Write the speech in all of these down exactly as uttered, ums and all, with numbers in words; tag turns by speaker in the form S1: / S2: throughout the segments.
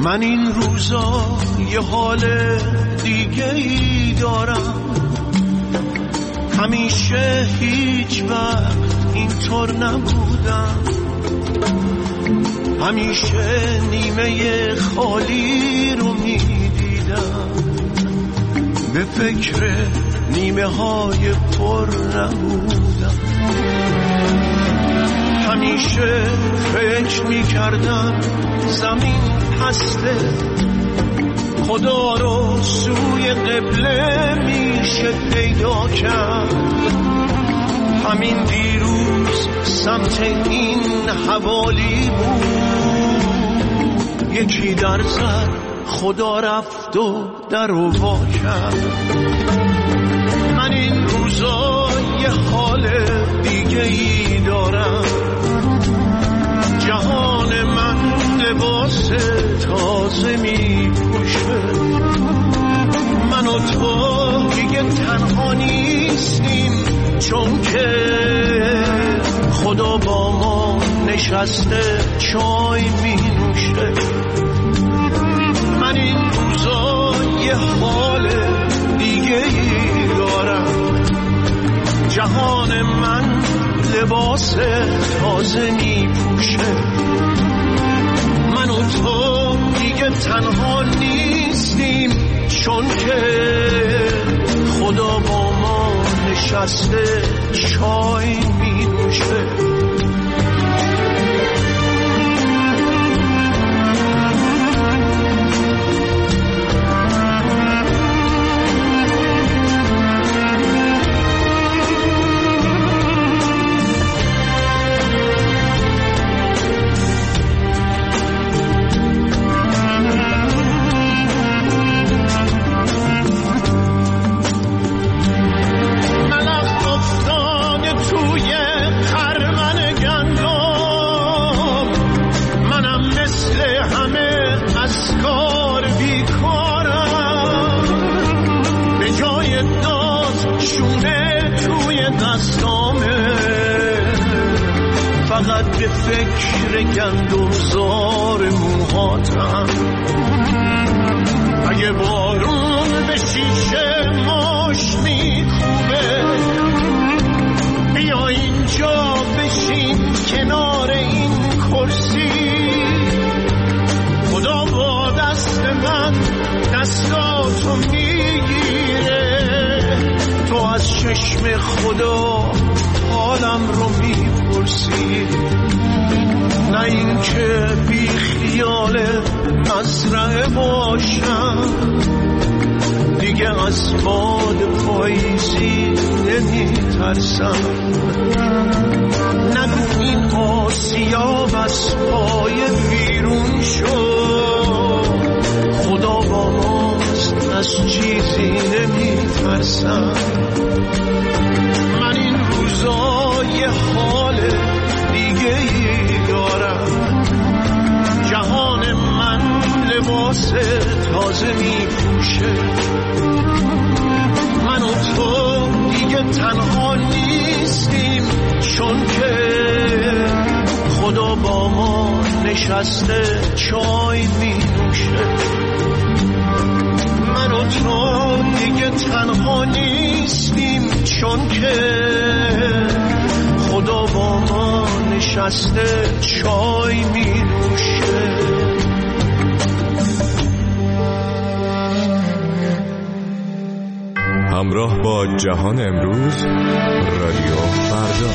S1: من این روزا یه حال دیگه ای دارم، همیشه هیچ وقت اینطور نبودم، همیشه نیمه خالی رو میدیدم، به فکر نیمه های پر نبودم. همیشه فکر میکردم زمین پسته، خدا رو سوی قبله میشه پیدا کرد. همین دیروز سمت این حوالی بود، یکی در زد خدا رفت و در رو وا کرد. من این روزا یه حال دیگه ای دارم، جهان من لباس تازه می پوشه، من و تو دیگه تنها نیستیم، چون که خدا با ما نشسته چای می نوشه. من این روزا یه حال دیگه ای دارم، جهان من لباس تازه می پوشه، من و تو دیگه تنها نیستیم، چون که خدا با ما نشسته چای می نوشه. فقط به فکر گندمزار موهاتم، اگه بارون به شیشه ماش میکوبه، بیا اینجا بشین کنار این کرسی، خدا با دست من دستاتو میگیره، تو از چشم خدا حالم رو میپرسی، نه این که بی خیال مزرعه باشم، دیگه از باد پاییزی نمیترسم، نگو این آسیاب از پای بیرون شد، خدا با ماست از چیزی نمیترسم. من این روزا یه حال دیگه ای دارم، جهان من لباس تازه می پوشه، من و تو دیگه تنها نیستیم، چون که خدا با ما نشسته چای می نوشه. من و تو دیگه تنها نیستیم، چون که خدا با ما نشسته چای می نوشه.
S2: همراه با جهان امروز، رادیو فردا.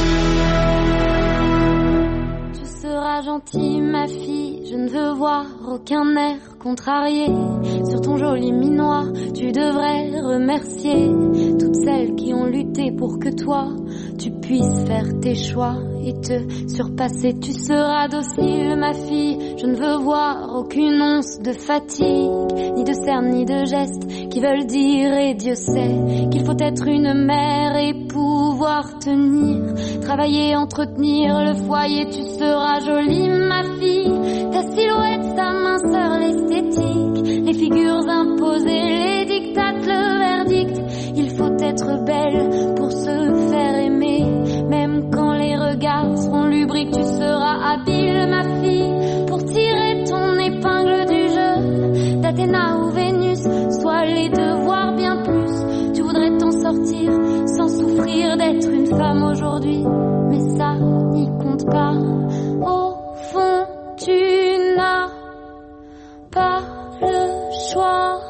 S3: Tu seras gentille ma fille, je ne veux voir aucun air contrarié. Sur ton joli minois, tu devrais remercier toutes celles qui ont lutté pour que toi, tu puisses faire tes choix et te surpasser. Tu seras docile ma fille, je ne veux voir aucune once de fatigue, ni de cernes ni de gestes qui veulent dire, et Dieu sait qu'il faut être une mère et pouvoir tenir, travailler, entretenir le foyer. Tu seras jolie ma fille, ta silhouette, ta minceur, l'esthétique, les figures imposées, les dictates, le verdict. Il faut être belle pour se faire aimer, même quand les regards seront lubriques. Tu seras habile ma fille pour tirer ton épingle du Athéna ou Vénus, soit les deux, voire bien plus. Tu voudrais t'en sortir sans souffrir d'être une femme aujourd'hui, mais ça n'y compte pas. Au fond, tu n'as pas le choix.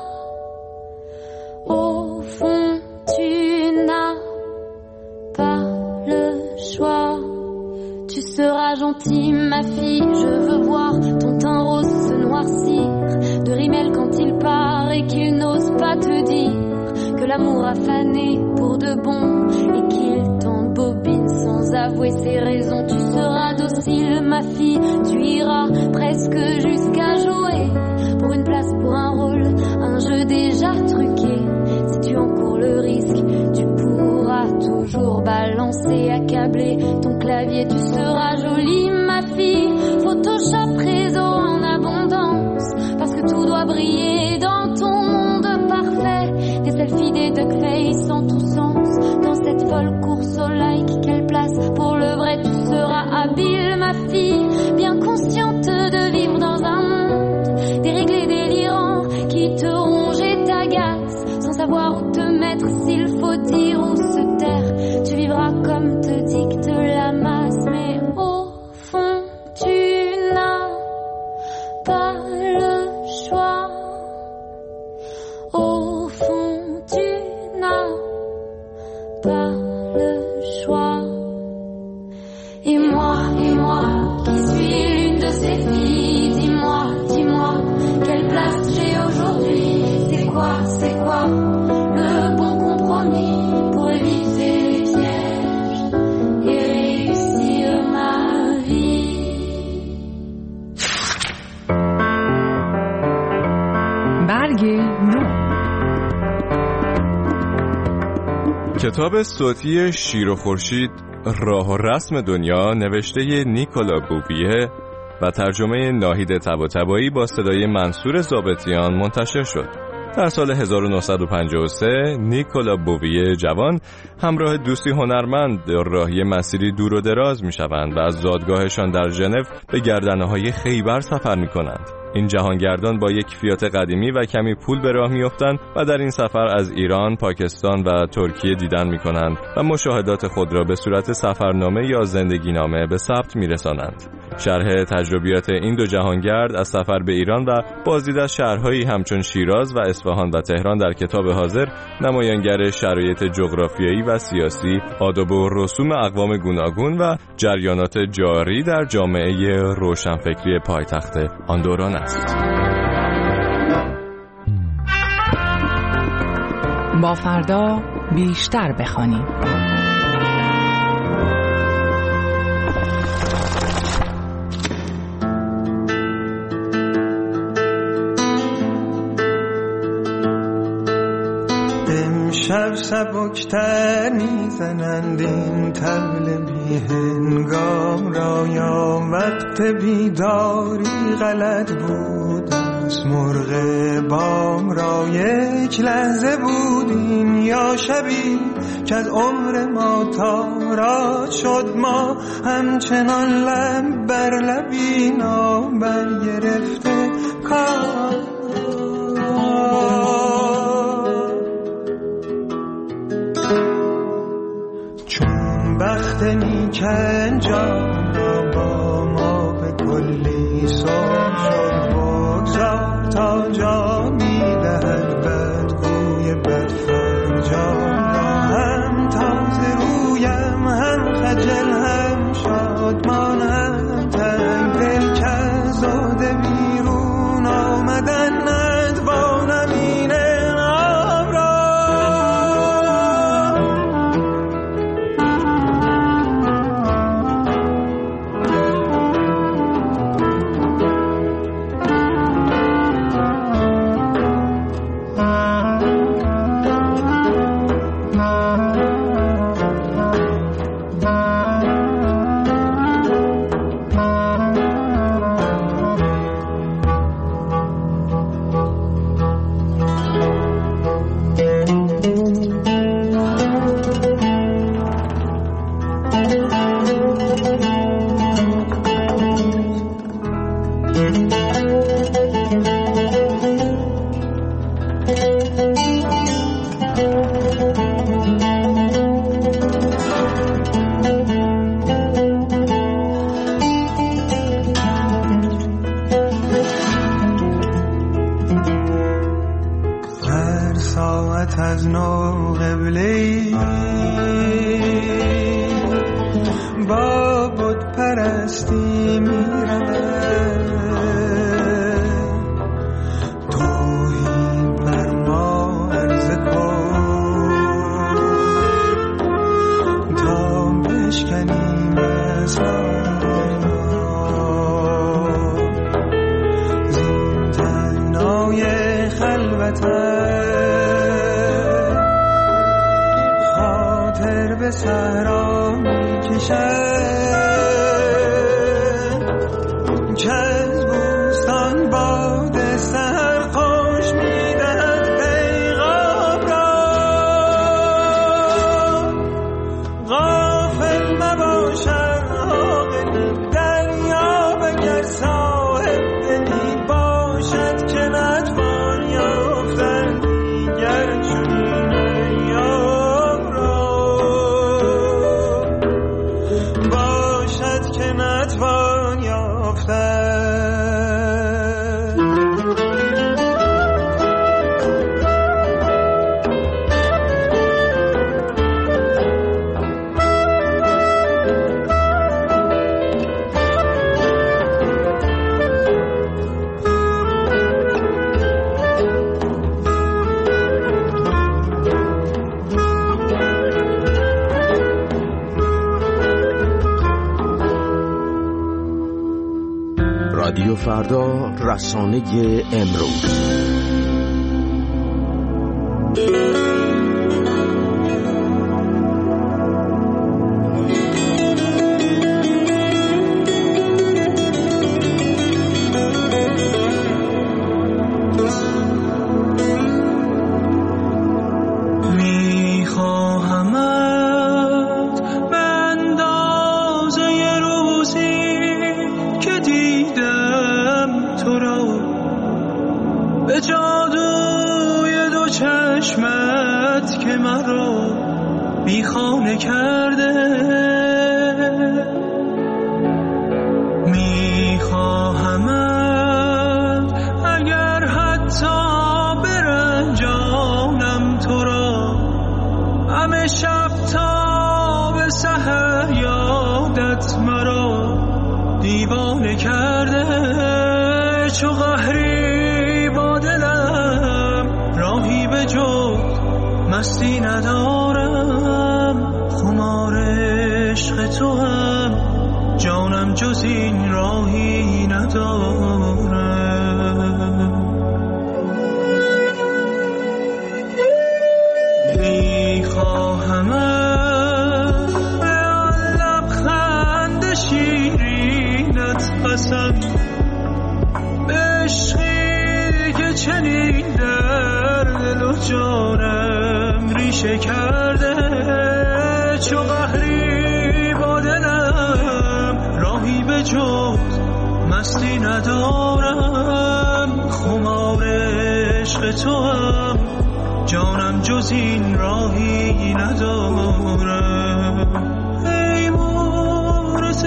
S3: Au fond, tu n'as pas le choix. Tu seras gentille, ma fille, je veux voir ton teint rose se noircir de rimel quand il part et qu'il n'ose pas te dire que l'amour a fané pour de bon et qu'il t'embobine sans avouer ses raisons. Tu seras docile, ma fille, tu iras presque jusqu'à jouer pour une place, pour un rôle, un jeu déjà truqué. Si tu encours le risque, tu pourras toujours balancer, accabler ton clavier. Tu seras jolie, ma fille, Photoshop réseau en abondance, parce que tout doit briller dans ton monde parfait. Des selfies, des duckface en tous sens, dans cette folle course au like. Quelle place pour le vrai? Tu seras habile, ma fille, bien consciente de vivre dans un monde déréglé, délirant, qui te ronge et t'agace, sans savoir où te mettre, s'il faut dire ou se taire. Tu vivras comme te dicte la masse, mais au fond tu n'as pas le choix. Au fond tu n'as pas le choix. Et moi, et moi, qui suis l'une de ces filles, dis-moi, dis-moi, quelle place j'ai aujourd'hui? C'est quoi, c'est quoi le bon compromis pour éviter les pièges et réussir ma vie?
S4: برگ نو.
S2: کتاب صوتی شیر و خورشید، راه و رسم دنیا، نوشته نیکولا بوویه و ترجمه ناهید طباطبایی با صدای منصور ضابطیان منتشر شد. در سال هزار و نهصد و پنجاه و سه نیکولا بوویه جوان همراه دوستی هنرمند راهی مسیری دور و دراز می شوند و از زادگاهشان در ژنو به گردنه‌های خیبر سفر می کنند. این جهانگردان با یک فیات قدیمی و کمی پول به راه میافتند و در این سفر از ایران، پاکستان و ترکیه دیدن میکنند و مشاهدات خود را به صورت سفرنامه یا زندگینامه به ثبت میرسانند. شرح تجربیات این دو جهانگرد از سفر به ایران و بازدید از شهرهایی همچون شیراز و اصفهان و تهران در کتاب حاضر نمایانگر شرایط جغرافیایی و سیاسی، آداب و رسوم اقوام گوناگون و جریانات جاری در جامعه روشنفکری پایتخت آن دوران است.
S4: با فردا بیشتر بخوانیم.
S1: امشب سبکتر میزنند این طبل بی هنگام را، یا وقت بیداری غلط بود از مرغ بام را. یک لحظه بودیم یا شبی که از عمر ما تارا شد، ما همچنان لب بر لبی نابر گرفته کار. بخت نیک انجام را با ما به کلی سر شد، بگذار تا جا میدهد بدگوی بدفرجام را. هم تازه رویم هم خجل هم شادمان هم تنگ دل که از زاده بیرون آمدن ندوانم این انعام را.
S5: خاطر به صحرا می‌کشد که از بوستان باد سحر خوش می‌دهد پیغام را. غافل مباشد عاقل دریا بگر صاحب دلی باشد که نتوان یافتن دیگر چنین ایام را. باشد که نتوان یافتن.
S6: رادیو فردا، رسانه امروز.
S5: بیخانه کرده میخواهمت اگر حتی برنجانم تو را. همه شب تا به سحر یادت مرا دیوانه کرده. چو قهری با دلم راهی به جفت مستی ندارم. خمار عشق تو هم جانم جز این راهی ندارم. میخواهمت به آن لبخند شیرینت قسم، به عشقی که چنین در دل و جانم ریشه کرده. چو قهری با دلم راهی به جفت مستی ندارم. خمار عشق تو هم جانم جز این راهی ندارم. ای مورث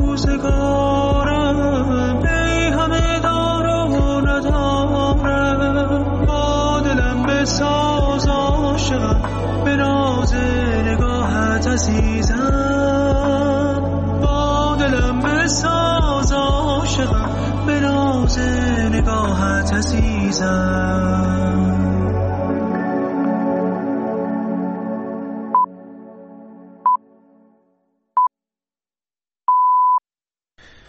S5: روزگارم، ای همه دار و ندارم. با دلم بساز عاشقم، به ناز نگاهت عزیزم. با دلم بساز عاشقم، به ناز نگاهت عزیزم.